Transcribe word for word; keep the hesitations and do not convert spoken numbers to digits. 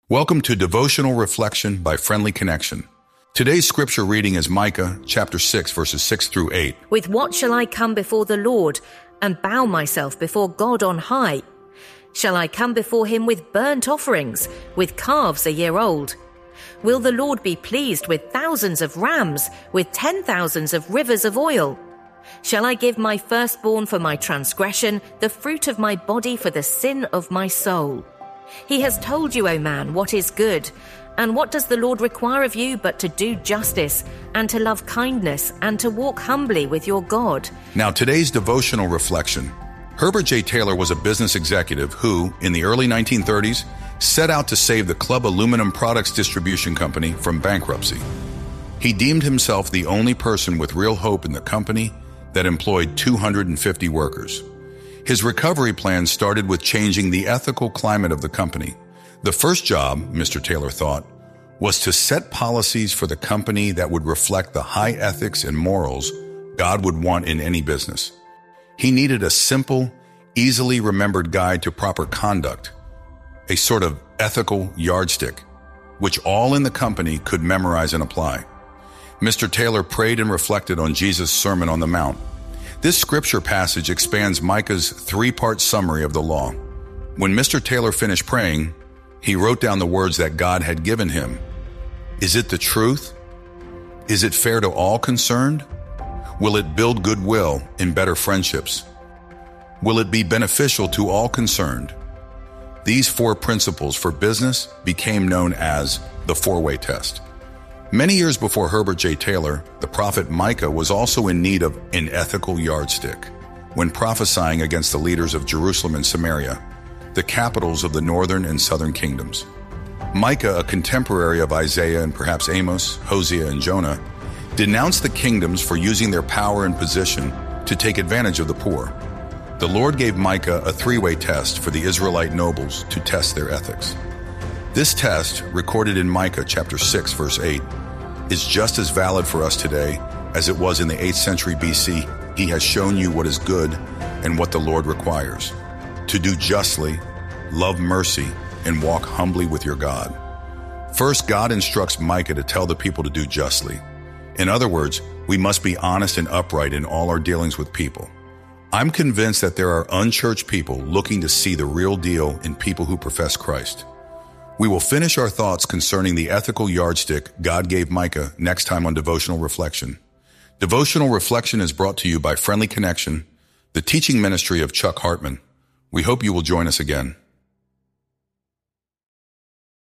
Welcome to Devotional Reflection by Friendly Connection. Today's scripture reading is Micah chapter six, verses six through eight. With what shall I come before the Lord and bow myself before God on high? Shall I come before him with burnt offerings, with calves a year old? Will the Lord be pleased with thousands of rams, with ten thousands of rivers of oil? Shall I give my firstborn for my transgression, the fruit of my body for the sin of my soul? He has told you, O man, what is good. And what does the Lord require of you but to do justice, and to love kindness, and to walk humbly with your God? Now, today's devotional reflection. Herbert J. Taylor was a business executive who, in the early nineteen thirties, set out to save the Club Aluminum Products Distribution Company from bankruptcy. He deemed himself the only person with real hope in the company that employed two hundred fifty workers. His recovery plan started with changing the ethical climate of the company. The first job, Mister Taylor thought, was to set policies for the company that would reflect the high ethics and morals God would want in any business. He needed a simple, easily remembered guide to proper conduct, a sort of ethical yardstick, which all in the company could memorize and apply. Mister Taylor prayed and reflected on Jesus' Sermon on the Mount. This scripture passage expands Micah's three-part summary of the law. When Mister Taylor finished praying, he wrote down the words that God had given him. Is it the truth? Is it fair to all concerned? Will it build goodwill and better friendships? Will it be beneficial to all concerned? These four principles for business became known as the four-way test. Many years before Herbert J. Taylor, the prophet Micah was also in need of an ethical yardstick when prophesying against the leaders of Jerusalem and Samaria, the capitals of the northern and southern kingdoms. Micah, a contemporary of Isaiah and perhaps Amos, Hosea, and Jonah, denounced the kingdoms for using their power and position to take advantage of the poor. The Lord gave Micah a three-way test for the Israelite nobles to test their ethics. This test, recorded in Micah chapter six, verse eight, is just as valid for us today as it was in the eighth century B C. He has shown you what is good and what the Lord requires: to do justly, love mercy, and walk humbly with your God. First, God instructs Micah to tell the people to do justly. In other words, we must be honest and upright in all our dealings with people. I'm convinced that there are unchurched people looking to see the real deal in people who profess Christ. We will finish our thoughts concerning the ethical yardstick God gave Micah next time on Devotional Reflection. Devotional Reflection is brought to you by Friendly Connection, the teaching ministry of Chuck Hartman. We hope you will join us again.